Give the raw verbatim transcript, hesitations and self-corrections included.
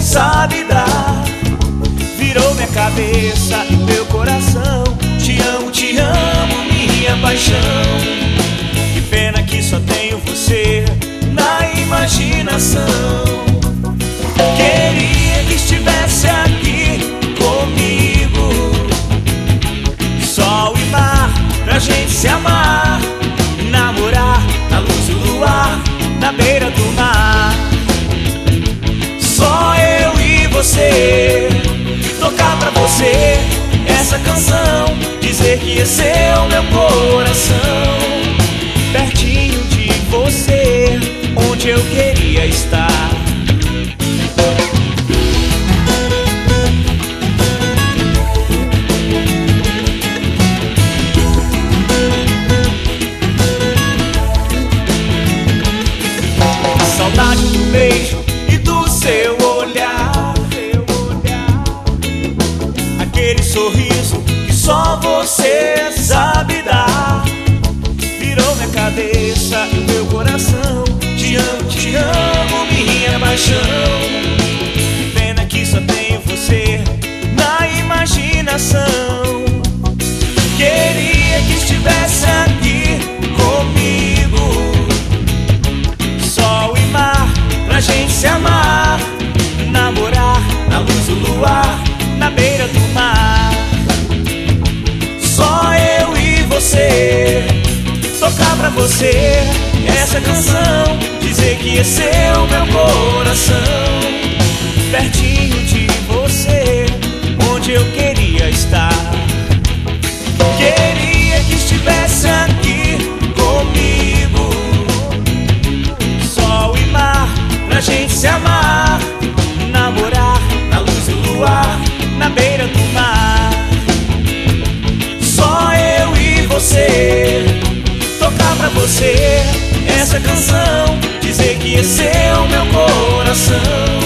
sabe dar. Virou minha cabeça e meu coração. Te amo, te amo, minha paixão. Que pena que só tenho você na imaginação. Queria que estivesse aqui comigo, sol e mar, pra gente se amar, namorar na luz do luar, na beira do mar. Só eu e você, tocar pra você essa canção, dizer que esse é o meu coração, pertinho de você, onde eu queria estar. Saudade do beijo e do seu olhar, aquele sorriso que só você sabe dar. Virou minha cabeça e meu coração. Te amo, te amo, minha paixão. Pena que só tenho você na imaginação. Queria que estivesse aqui comigo, sol e mar, pra gente se amar, namorar na luz do luar, na beira do mar. Só eu e você, tocar pra você essa canção, dizer que esse é o meu coração, pertinho de você, onde eu queria estar. Queria que estivesse aqui comigo, sol e mar, pra gente se amar, namorar na luz do luar, na beira do mar. Só eu e você, tocar pra você essa canção, dizer que esse é o meu coração,